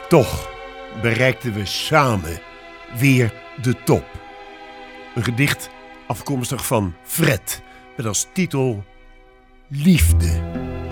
Toch bereikten we samen weer de top. Een gedicht afkomstig van Fred met als titel Liefde.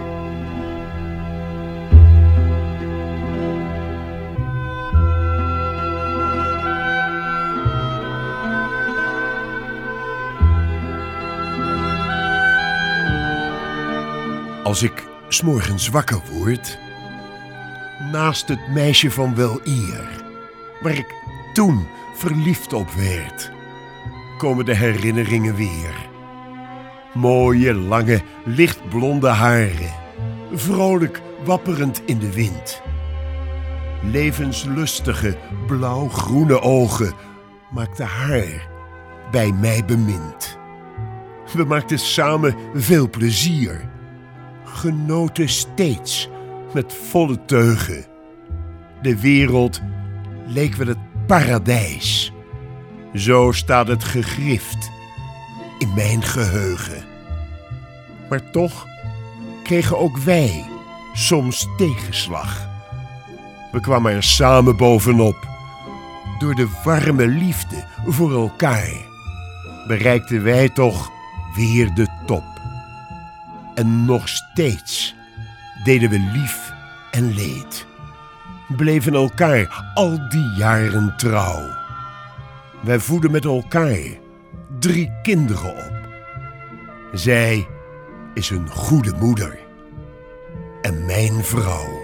Als ik 's morgens wakker word, naast het meisje van weleer, waar ik toen verliefd op werd, komen de herinneringen weer. Mooie, lange, lichtblonde haren, vrolijk wapperend in de wind. Levenslustige, blauw-groene ogen maakte haar bij mij bemind. We maakten samen veel plezier, genoten steeds met volle teugen. De wereld leek wel het paradijs. Zo staat het gegrift in mijn geheugen. Maar toch kregen ook wij soms tegenslag. We kwamen er samen bovenop. Door de warme liefde voor elkaar bereikten wij toch weer de top. En nog steeds deden we lief en leed. Bleven elkaar al die jaren trouw. Wij voeden met elkaar 3 kinderen op. Zij is een goede moeder en mijn vrouw.